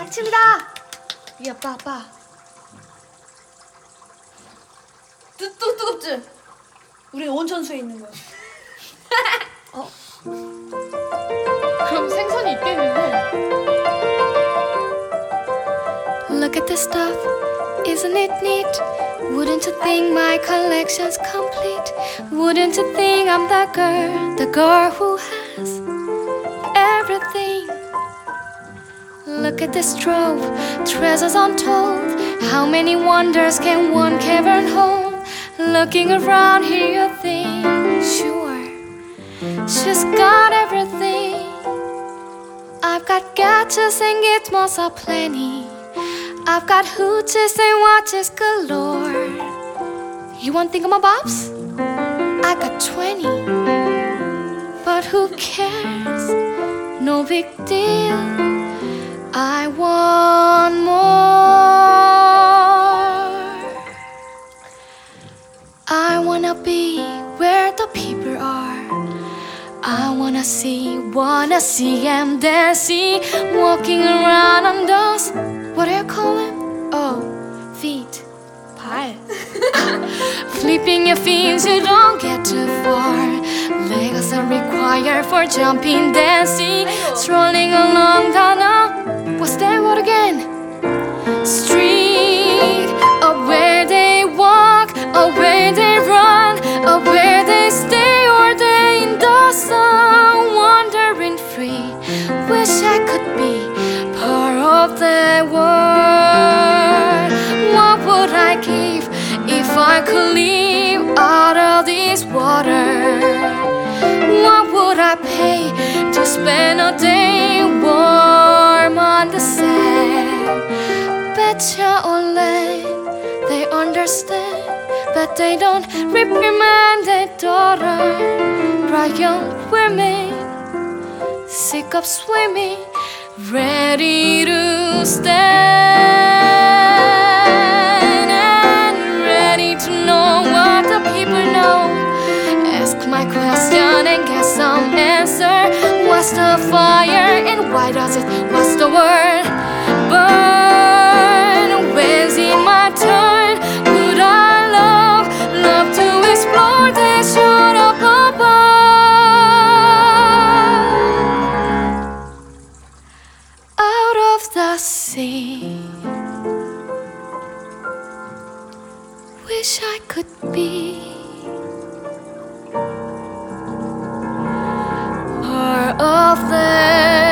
닥칩니다. 이 아빠. 뜨겁지? 우리 온천수에 있는 거야. 그럼 생선이 있겠는데? Look at this stuff, isn't it neat? Wouldn't you think my collection's complete? Wouldn't you think I'm the girl who has everything? Look at this trove, treasures untold. How many wonders can one cavern hold? Looking around here you think, sure, she's got everything. I've got gadgets and gizmos aplenty. I've got hooches and watches galore. You want thingamabobs? I got 20. But who cares? No big deal. I want more. I wanna be where the people are. I wanna see and then see. Walking around on those, what do you call them? Oh, feet. 발. Flipping your feet, you don't get too far. Legs are required for jumping, dancing. Strolling along the, what's that word again? Street, or where they walk, or where they run, or where they stay all day in the sun, wandering free. Wish I could be part of the world. What would I give if I could live out of this water? What would I pay to spend a day warm on the sand? Betcha only they understand, but they don't reprimand their daughter. Bright young women, sick of swimming, ready to stand and ready to know what the people know. Ask my question and get some answer. What's the fire and why does it? What's the word? Burn. When's it my turn? Would I love to explore the shore up above? Out of the sea. Wish I could be part of the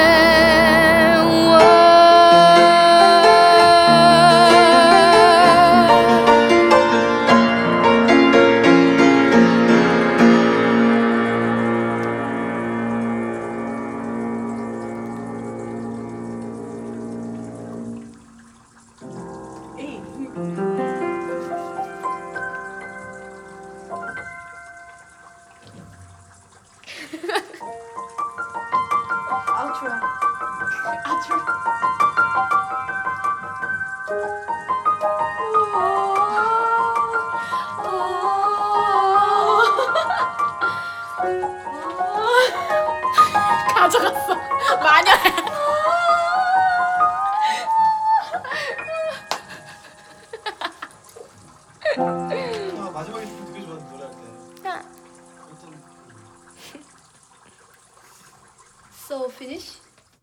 에이. 아우트로야. 아우트로. 가져갔어. 마녀. 마지막에 되게 좋아하는 노래할 때 어떤 So finish.